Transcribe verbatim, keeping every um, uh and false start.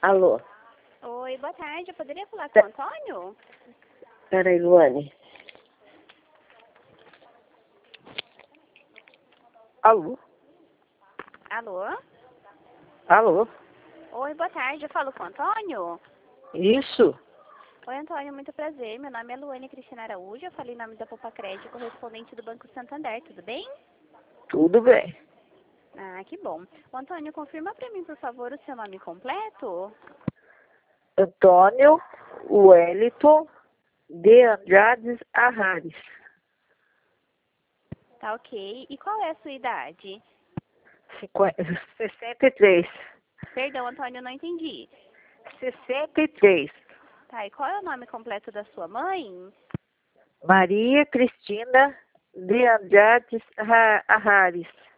Alô? Oi, boa tarde. Eu poderia falar com o Antônio? Peraí, Luane. Alô? Alô? Alô? Oi, boa tarde. Eu falo com o Antônio? Isso? Oi, Antônio, muito prazer. Meu nome é Luane Cristina Araújo. Eu falei em nome da Poupa Crédito, correspondente do Banco Santander. Tudo bem? Tudo bem. Ah, que bom. O Antônio, confirma para mim, por favor, o seu nome completo? Antônio Wellington de Andrade Arrares. Tá ok. E qual é a sua idade? cinquenta, sessenta e três. Perdão, Antônio, eu não entendi. sessenta e três. Tá, e qual é o nome completo da sua mãe? Maria Cristina de Andrade Arrares.